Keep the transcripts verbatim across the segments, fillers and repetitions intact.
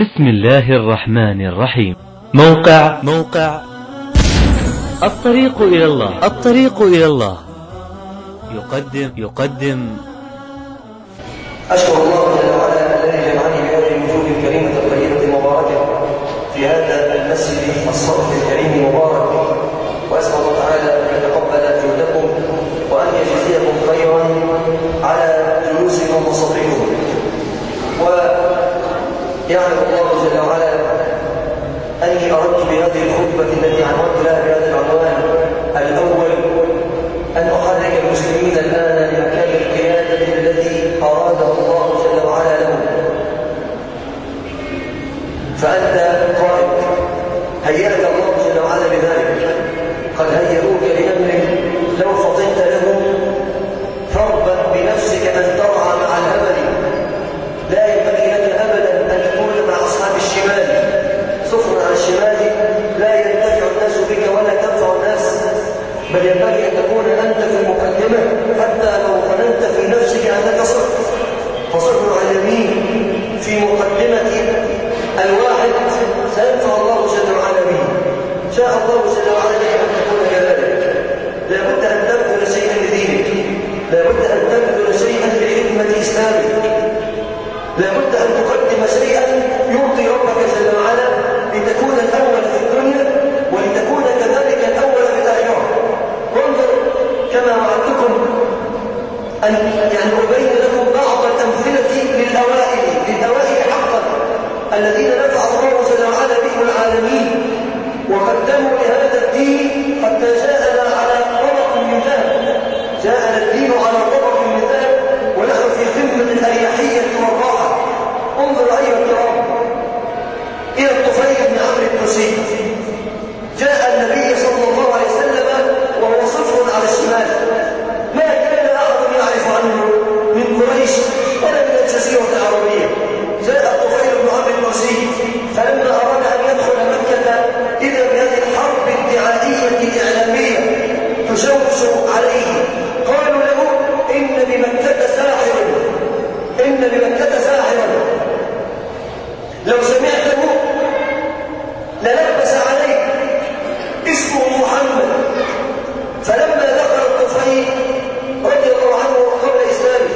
بسم الله الرحمن الرحيم. موقع موقع الطريق إلى الله الطريق إلى الله يقدم يقدم أشكر الله جل وعلا الذي جمعني بهذه الوجوه الكريمة الطيبة المباركة في هذا المسجد الصرف الكريم المبارك، وأسأل الله تعالى أن يتقبل جهدكم وأن يجزيكم خيرا على جلوسكم وصبركم. ويعلم الله جل وعلا أني أردت بهذه الخطبة التي عنونت لها بهذا العنوان الأول أن أحرك المسلمين الآن لمكان القيادة الذي أراده الله جل وعلا لهم. فأنت قائد هيأك الله جل وعلا بذلك، قد هيئوك لأمر لو فطنت له فاربأ بنفسك أن ترعى مع الهمل. لا ينبغي لك أبدا أن تكون مع أصحاب الشمال، سفن على الشمال لا ينتفع الناس بك ولا تنفع الناس، بل ينبغي أن تكون أنت في المقدمة حتى لو ظننت في نفسك أنك صرت فصرت على اليمين في مقدمة الواحد سينفع الله جل وعلا به. شاء الله جل وعلا لك أن تكون كذلك. لابد أن تبذل شيئا لدينك، لابد أن تبذل شيئا لخدمة إسلامك، لابد أن تقدم شيئا يرضي ربك جل وعلا لتكون الأول في الدنيا ولتكون كذلك الأول في الآخرة. وانظر كما وعدتكم أن يعني أبين لكم بعض الأمثلة للأوائل للأوائل حقا الذين نفع الله جل وعلا بهم العالمين وقدموا لهذا الدين حتى جاءنا على طبق من ذهب، جاءنا الدين على طبق من ذهب ونحن في قمة الأريحية والراحة. انظر أيها الكرام إلى الطفيل بن عمرو الدوسي. جاء النبي صلى الله عليه وسلم وهو صفر على الشمال، ما كان أحد يعرف عنه من قريش ولا من الجزيرة العربية. جاء الطفيل بن عمرو الدوسي فلما أراد أن يدخل مكة إذا بهذه الحرب الدعائية الإعلامية تشوش عليه. قالوا له إن بمكة ساحر، إن بمكة ساحرا، لو سمعته للبس عليه، اسمه محمد. فلما دخل الطفيل رضي الله عنه قبل إسلامه،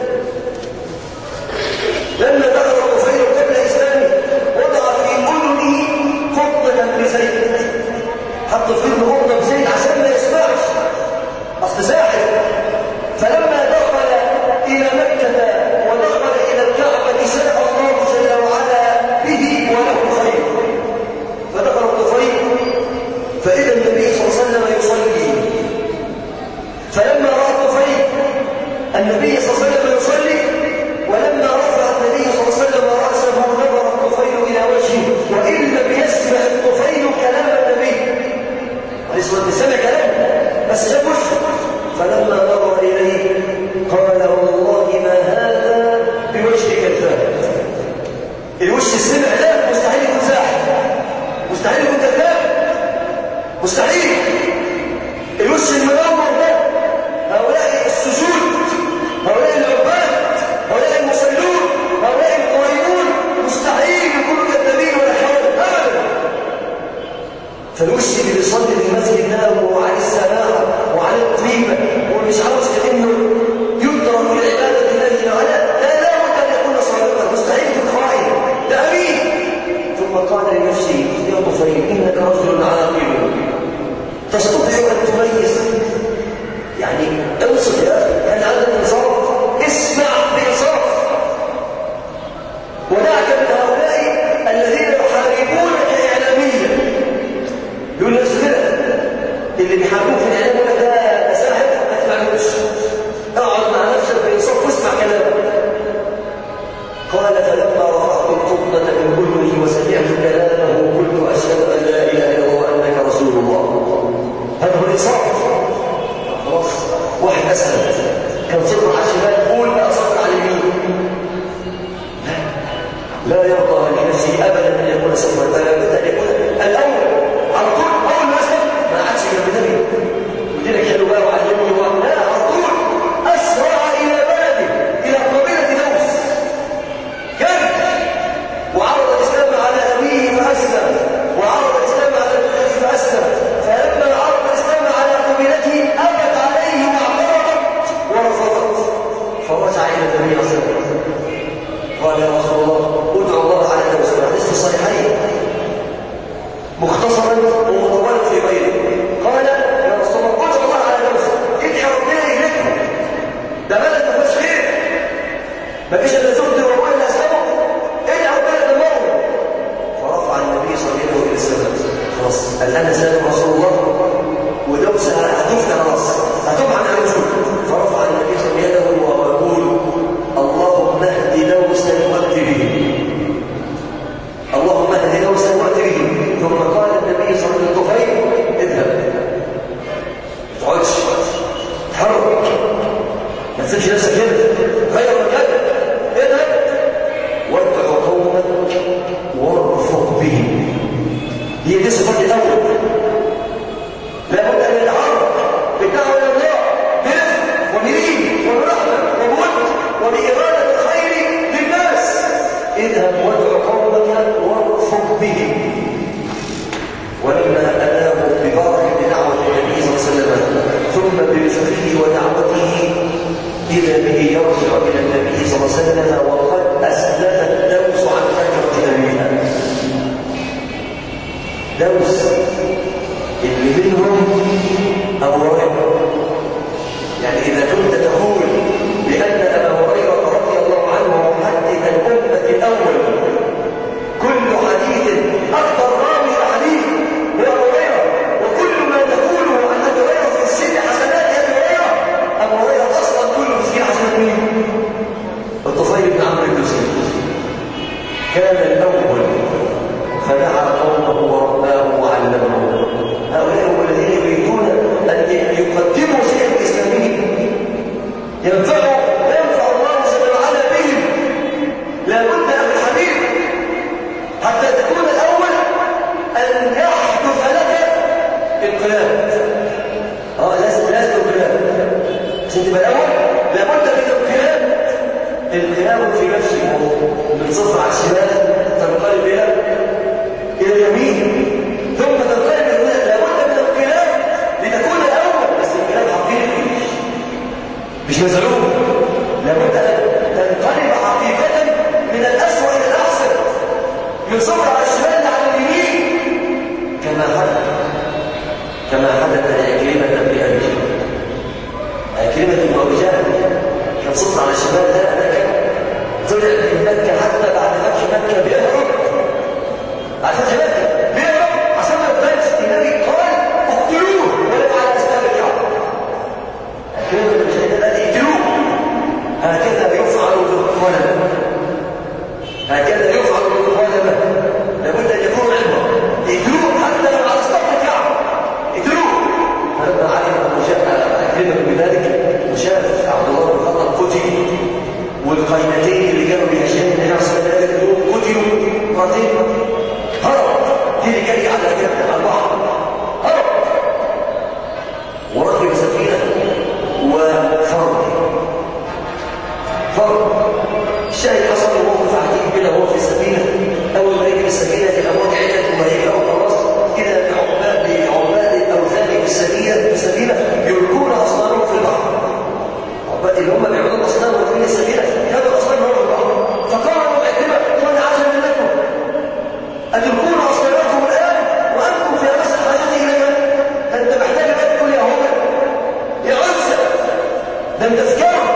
لما دخل الطفيل قبل إسلامه وضع في أذنه قطة بزيت، حط في أذنه قطة بزيت عشان ما يسمعش، أصل ساحر. فلما دخل إلى مكة ودخل إلى الكعبة شاء الله جل وعلا به وله خير. فدخل الطفيل فإذا النبي صلى الله عليه وسلم يصلي. فلما رأى الطفيل النبي صلى الله عليه وسلم يصلي، ولما رفع النبي صلى الله عليه وسلم رأسه نظر الطفيل إلى وجهه وإن لم يسمع الطفيل كلام النبي عليه الصلاة والسلام، سمع كلامه بس شاف وجهه. فلما نظر إليه قال والله ما هذا بوجه كذاب. الوش السمع ده مستحيل يكون ساحر، مستحيل يكون كذاب، مستحيل. الوش المنور ده هؤلاء السجود، هؤلاء العباد، هؤلاء المصلون، هؤلاء القائمون مستحيل يكونوا كذابين ولا حول ابدا. فالوش اللي بيصلي في المسجد ده وعلى السماحه وعلى الطيبه ومش عاوز انه يترك لعباده الله جل وعلا، لا لا بد ان يكون صادقا، مستحيل يكون خائن، ده امين. ثم قال لنفسه يا طفيل انك رجل عاقل تستطيع ان تميز، يعني انصت يا اخي، كان عندك انصاف، اسمع بانصاف ودعك من هؤلاء الذين يحاربونك اعلاميا. دول ناس كده اللي بيحاربوك في الاعلام يقول لك ده ساحر، ما تسمعلوش، اقعد مع نفسك بانصاف واسمع كلامه. قال فلما رفعت القبضة من كله وسمعت كلامه قلت أشهد أن لا إله إلا الله وأنك رسول الله. هذا هو الإنصاف. خلاص واحد أسأل كان صدر على الشمال قول لا صدر على اليمين، لا يرضى لنفسه أبدا أن يكون صدرا، بل لابد أن يكون الأول على طول. أول ما أسلم ما عادش جنب نبي ودينك حلو بقى وعلمني، لا على طول أسرع إلى بلده إلى قبيلة دوس، كان وعرض الإسلام النبي صلى الله عليه وسلم قال يا رسول الله ادعو الله على دوسة. حديث في الصحيحين مختصرا ومطولا في غيره. قال يا رسول الله ادعو الله على دوسة، ادعي ربنا إليكم، ده بلد ما فيهاش خير، ما فيش الا زهد واموال اسلامه، ادعي ربنا دمره. فرفع النبي صلى الله عليه وسلم الى السماء. خلاص الان سال رسول الله ودوسة هتفتح خلاص هتبعد عن الوجود. فرفع النبي صلى الله عليه وسلم يده ويقول اللهم اهد دوسا وات به، اللهم اهد دوسا وات به. ثم قال النبي صلى الله عليه وسلم للطفيل اذهب، ما تقعدش، اتحرك، ما تسيبش نفسك كده، غير مكانك، اذهب وادع قومك وارفق بهم. هي دي صفات الاول، لابد ان يتعرف بالدعوه الى الله برفق وبلين وبرحمه وبود وباراده الخير للناس. اذهب وادع قومك وارفق بهم. ولما اتاه ببركه دعوه النبي صلى الله عليه وسلم ثم برفقه ودعوته اذا به يرجع الى النبي صلى الله عليه وسلم وقد اسلم الدوس عن فكره نبيها. دوس اللي منهم أبو هريرة. يعني إذا كنت تقول بأن أبا هريرة رضي الله عنه محدث الأمة الأول كل حديث أكثر راوي حديث هو أبو هريرة، وكل ما تقوله عن أبي هريرة في السن حسنات أبي هريرة، أبو هريرة أصلا كله في السن حسنات مين؟ الطفيل بن عمرو الدوسي كان الأول فدعا قومه ورباه وعلمه. هؤلاء هم الذين يريدون أن يقدموا شيئا إسلاميا ينفع ينفع الله جل وعلا بهم. لا بد أن الحبيب حتى تكون الأول أن يحدث لك انقلاب. اه لازم لازم انقلاب عشان تبقى الأول. لا بد من انقلاب، انقلاب في نفسك من صفر على الشمال تنقلب إلى إلى اليمين ثم تنقلب إلى اليمين. لابد من انقلاب لتكون الأول، بس انقلاب حقيقي مش مزعوم. لابد أن تنقلب حقيقة من الأسوأ إلى الأحسن، من صفر على الشمال على اليمين، كما حدث كما حدث لعكرمة بن أبي جهل. عكرمة بن أبي جهل كان صفر على الشمال، لا مكة، طلع من مكة حتى بعد فتح مكة بيهرب بعد فتح مكة بيهرب عشان ما يبانش. النبي قال اقتلوه ولو على أسباب الكعبة. عكرمة بن أبي جهل قال اقتلوه. هكذا يفعل بالظلمة، هكذا يفعل بالظلمة. لابد أن يكون علمه، اقتلوه حتى لو على أسباب الكعبة، اقتلوه. فلما علم أبو جهل عكرمة بذلك وشاف عبد الله بن الخطاب قتل والقينتين اللي كانوا بيهاجموا النبي صلى الله عليه وسلم قتلوا مرتين، هرب جري جري على جبل البحر، هرب وركب سفينه وفر فر الشاهد حصل موقف عجيب كده وهو في السفينه. اول ما ركب السفينه الامواج علت وهيجروا خلاص اذا بعباد بعباد الاوثان في السفينه في السفينه يلقون اصنامهم في البحر. اللي هم بيعملوا الاصنام وفين السفينه كانوا الاصنام هم في البحر. فقالوا عكرمة قال عجبا لكم اتلقون اصنامكم الان وانتم في امس الحاجه اليها. انت محتاج ان تقول يا هنا يا عزة لم تذكروا،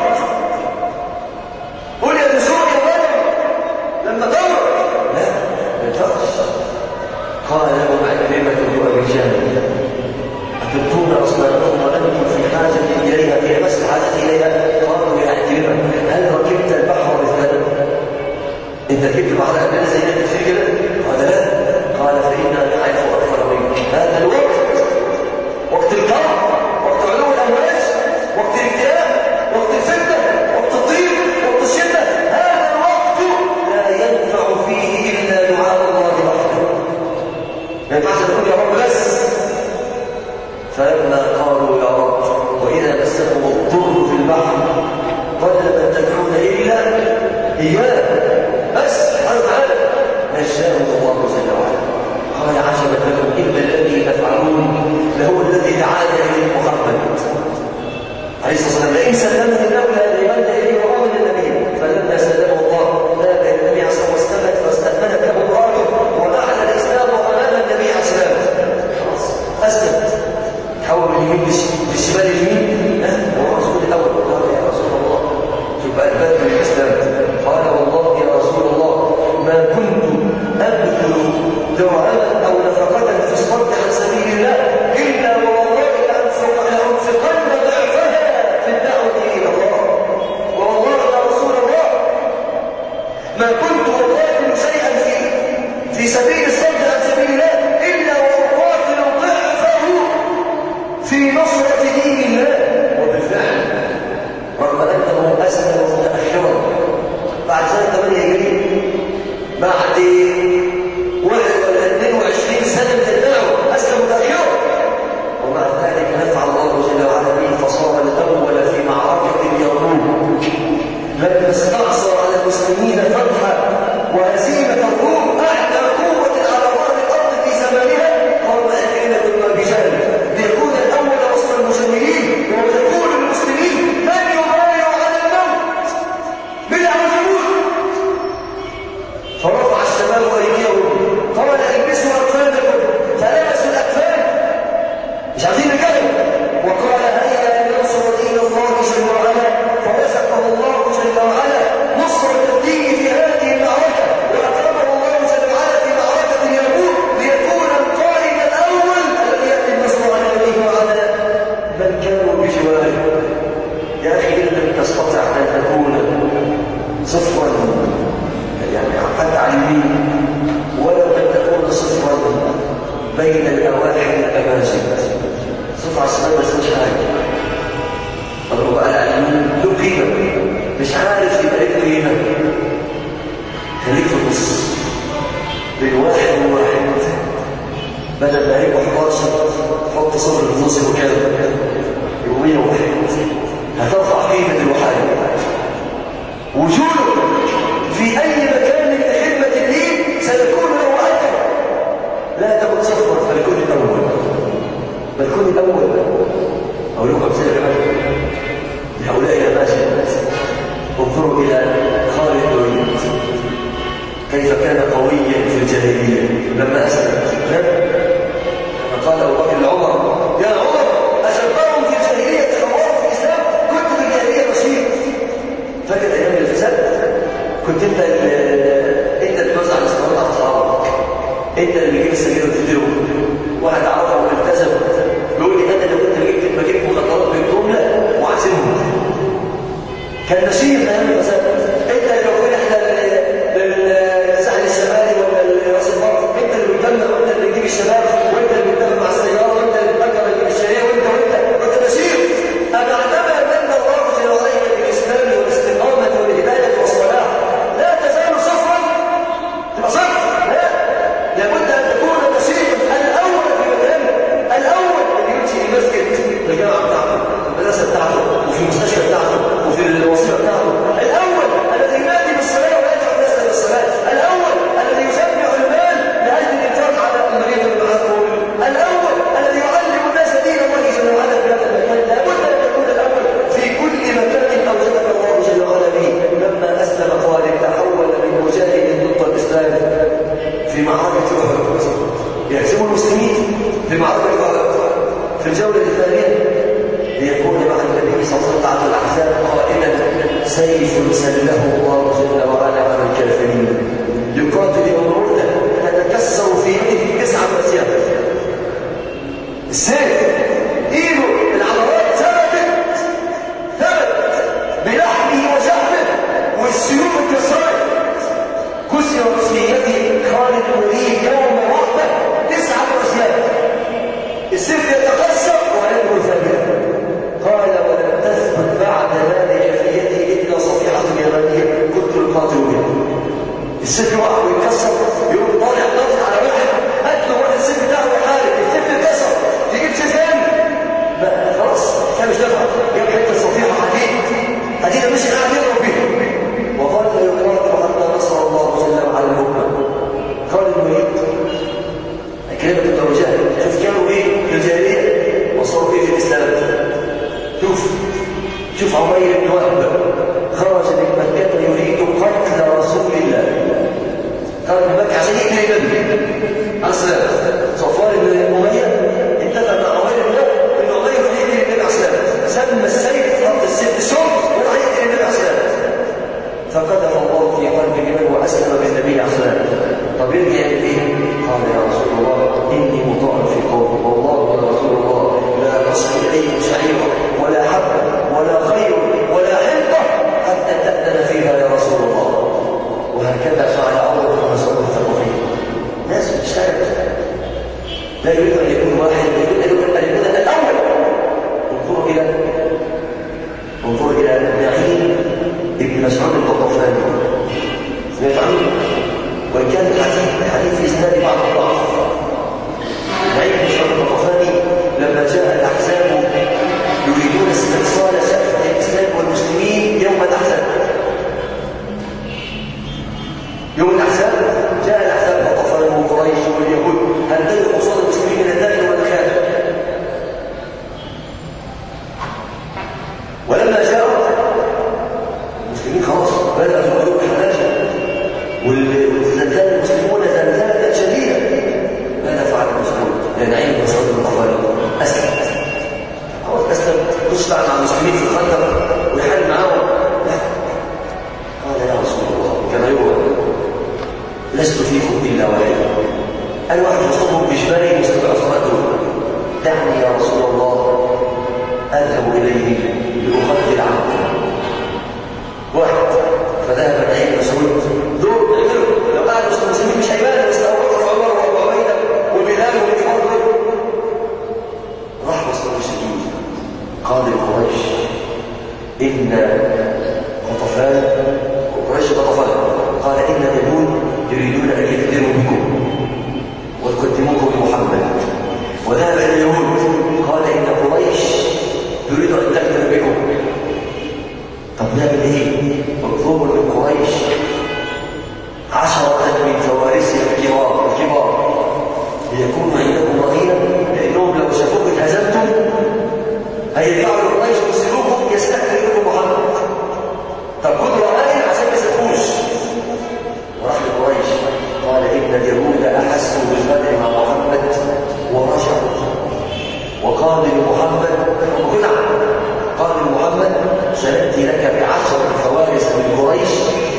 قول يا نسور يا غنم لما تمر، لا ما ينفعش. قال لهم عكرمة بن ابي جهل أتلقون أصنامكم وأنتم في حاجة إليها في أمس الحاجة إليها. قالوا يا عكرمة هل ركبت البحر مثلا؟ أنت ركبت البحر قبلنا زي ما أنت كده؟ قال لا. قال فإنا نعرف أكثر منك. هذا الوقت وقت الكرب، وقت علو الأمواج، وقت الاكتئاب، وقت الفتنة، وقت الضيق، وقت الشدة. هذا الوقت لا ينفع فيه إلا دعاء الله وحده. ما ينفعش تقول يا رب بس. فلما قالوا يا رب وإذا مسكم الضر في البحر قال من تدعون إلا إياه بس سبحانه وتعالى نجاهم الله جل وعلا. قال عجبا لكم إن الذي تفعلون لهو الذي دعانا إليه محمد عليه الصلاة والسلام. لئن سلمني الله لأذهبن إليه وأؤمن النبي لم تستطع أن تكون صفرا يعني حتى على اليمين، ولو أن تكون صفرا بين الأواحد الأماجد، صفر على الشمال بس مش حاجة. طب هو على اليمين له قيمة، مش عارف يبقى له قيمة، خليك في النص بين واحد وواحد، بدل ما يبقى حداشر حط صفر في النص وكذا يبقى مية وواحد، هترفع قيمة الوحيد. وجوده في أي مكان من خدمة الدين سيكون له أجر، لا تكن صفرا بل كن الأول، بل كن الأول. أقول لكم أمثلة كمان لهؤلاء الأماجد. انظروا إلى خالد بن الوليد كيف كان قويا في الجاهلية لما أسلم. كما قال أبو بكر لعمر: يا عمر أشبههم في الجاهلية خواروا في الإسلام، كنت في الجاهلية رشيد. فاكر أيام الفساد؟ كنت أنت أنت اللي توزع الإسلام على أصحابك، أنت اللي بتجيب السجاير وتديهم. واحد عرفه والتزم يقول لي: أنا اللي كنت بجيب بجيب مخدرات بالجملة وعازمهم. كان نشيط أيام الفساد. أنت اللي لو فتحت للساحل الشمالي ولا راس البر، أنت اللي بتجمع وأنت اللي بتجيب الشباب وأنت اللي بتتابع مع السيارة وأنت اللي بتأجر الشارع وأنت وأنت وأنت نشيط. أنا أعتبر أن الله جل وعلا بالإسلام والاستقامة والهداية والصلاح لا تزال صفرا، تبقى صفر. لا، لابد أن تكون نشيطا الأول في مكانه، الأول اللي يمشي في المسجد في الجامعة بتاعته، المدرسة بتاعته، وفي المستشفى بتاعته، وفي الوظيفة بتاعته، الأول الذي ينادي بالصلاة ويدعو الناس للصلاة، الأول الذي يجمع المال لأجل الإنفاق على المريض المعذور، الأول الذي يعلم الناس دين الله جل وعلا في هذا المكان. لابد أن تكون الأول في كل مكان أوجدك الله جل وعلا به. لما أسلم خالد تحول من مجاهد ضد الإسلام في معركة أحد، يهزم المسلمين في معركة أحد في الجولة الثانية ليكون مع النبي صلى الله عليه وسلم الأحزاب قائلا: سيف سله الله جل وعلا على الكافرين، يقاتل يوم تتكسر في يده تسعة أسياف. السيف ايده العضلات ثبتت ثبت بلحمه وشحمه، والسيوف اتكسرت. كسرت في يد خالد بن الوليد يوم وحده تسعة أسياف. السيف يتكسر ويده ثابت. قال: ولم تثبت بعد ذلك في يدي إلا صفيحة يمانية كنت القاتل بها. السيف يقع ويتكسر، يقوم طالع ناطط على واحد، هات له واحد السيف بتاعه وحارب، السيف اتكسر، تجيب سيف ثاني. لا خلاص، كان مش نافع، جاب حته صفيحة حديد، حديده مش قاعد يضرب بيها، وظل يقاتل حتى نصر الله جل وعلا الأمة. خالد بن الوليد كلمة التوجيه، شوف كانوا ايه في الجاهلية وصاروا ايه في الإسلام. شوف شوف عمير بن وهب خرج من مكة يريد قتل رسول الله، خرج من مكة عشان يقتل النبي أصلا. صفوان بن أمية اتفق مع عمير بن وهب إن عمير يقتل النبي أصلا، سمى السيف خط السيف السم وراح يقتل النبي أصلا. فقذف الله في قلب الإيمان وأسلم بالنبي أصلا. طب يرجع إليه؟ قال: يا رسول الله إني مطاع في قومي، والله يا رسول الله لا أصل إليكم شعيرا ولا حبة ولا خير ولا حنطة حتى تأتي إن غطفان قريش غطفان قال إن اليهود يريدون أن يفتنوا بكم ويقدموكم لمحمد، وذهب إلى اليهود قال إن قريش تريد أن تفتن بكم. طب نعمل إيه؟ مطلوب من قريش عشرة من فوارسها الكبار الكبار ليكونوا عندكم رهينة، لأنهم لو شافوك اتهزمتم هيرجعوا لقريش ويسلوكم يستكبر لكم محمد. طب خذوا رهائن عشان ما يسلكوش. وراح لقريش قال إن اليهود أحسوا بالغدر مع محمد ورجعوا، وقال لمحمد وقنع قال لمحمد سنأتي لك بعشر فوارس من قريش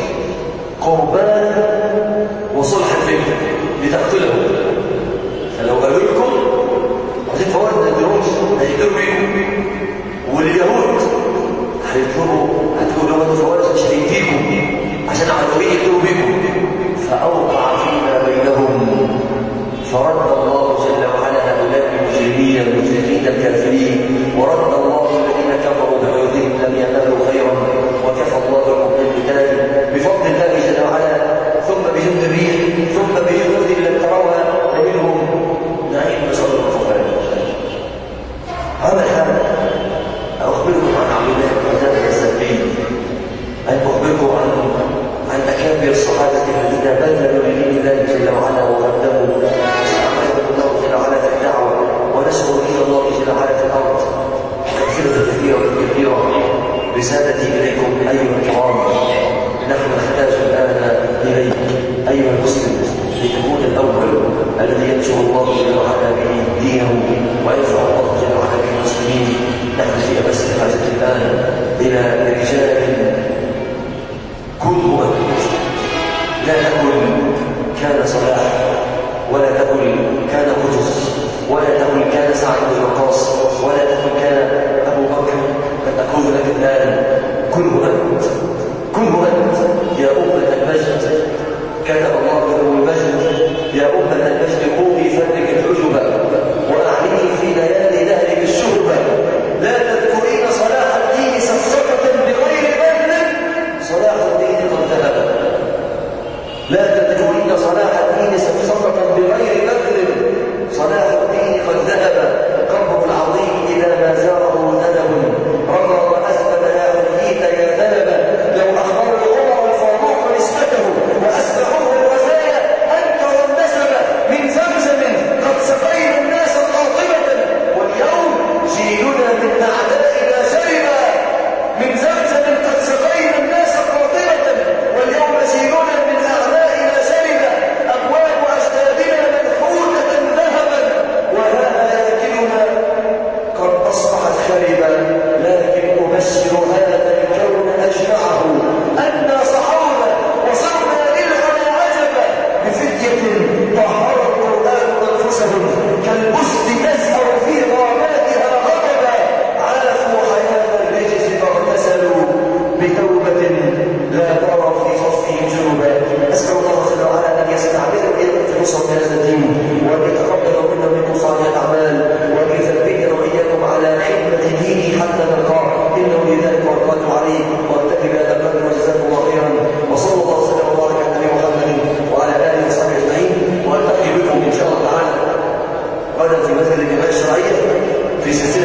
قربان وصلحا فيك لتقتله. فلو قالوا لكم عايزين فوارس ما تقدروش هيقدروا بيكم، واليهود هيطلبوا هتقولوا لهم فوارس مش هيديكم عشان عدوين يقدروا بيكم. فأوقع فيما بينهم فرد الله جل وعلا هؤلاء المجرمين المجرمين الكافرين، ورد الله الذين كفروا بغيظهم لم ينالوا خيرا، وكفى الله المؤمنين بفضل الله جل وعلا، ثم بجند الريح، ثم بجنود لم تروها ومنهم نعيم بصدر الكفار. هذا الحال أخبركم عن عبد الله بن زيد السلمي، أن أخبركم عن عن أكابر الصحابة الذين بذلوا لدين الله جل وعلا وقدموا واستعملهم الله جل وعلا في الدعوة ونشروا دين الله جل وعلا في الأرض. أمثلة كثيرة كثيرة. رسالتي إليكم أيها الكرام، نحن نحتاج الآن إليك أيها المسلم لتكون الأول الذي ينشر الله جل وعلا به دينه ويرفع الله جل وعلا به المسلمين. نحن في أمس الحاجة الآن إلى رجال كلوا أنت، لا تقل كان صلاح، ولا تقل كان قدس، ولا تقل كان سعد بن وقاص، ولا تقل كان أبو بكر، بل أقول لك الآن كله أنت، كله أنت يا أمة المجد. كتب الله له المجد يا أمة المجد قومي فدرك الحجب وأعلني في ليالي دهرك الشهبة، لا تذكرين صلاح الدين سفسطة بغير بذل، صلاح الدين قد ذهب. لا تذكرين صلاح الدين سفسطة بغير بذل، صلاح الدين قد ذهب. قلبه العظيم إذا ما زاره ذنب رضى وأثبت يا حييت يا ذنب. لو أخبرت عمر الفاروق نسبته وأسبحوه الرزايا أنكر النسب من زمزم قد سقينا الناس قاطبة، واليوم جيلنا من أعدائنا شربا. من زمزم قد سقينا الناس قاطبة، واليوم جيلنا من أعدائنا شربا. أبواب أجدادنا منحوتة ذهبا، وهذا يأكلنا قد أصبحت خربا. لكن أبشر هذا الكون أجمعه أنا صحونا وصرنا للعلى عجبا، بفتية طهر القرآن أنفسهم كالبسط تزهر في غاباتها غضبا. عافوا حياة الرجس فاغتسلوا بتوبة لا ترى في صفهم جنبا. أسأل الله جل وعلا أن يستعملوا إياكم في نصرة هذا الدين، وأن يتقبل منا منكم صالح الأعمال، وأن يثبتنا وإياكم على خدمة دينه حتى نلقاه، إنه لذلك والقادر عليه. وأكتفي بهذا القدر وجزاكم الله خيرا، وصلى الله وسلم وبارك على نبينا محمد وعلى آله وصحبه أجمعين. وألتقي بكم إن شاء الله تعالى غدا في مسجد الجماعة الشرعية في سلسلة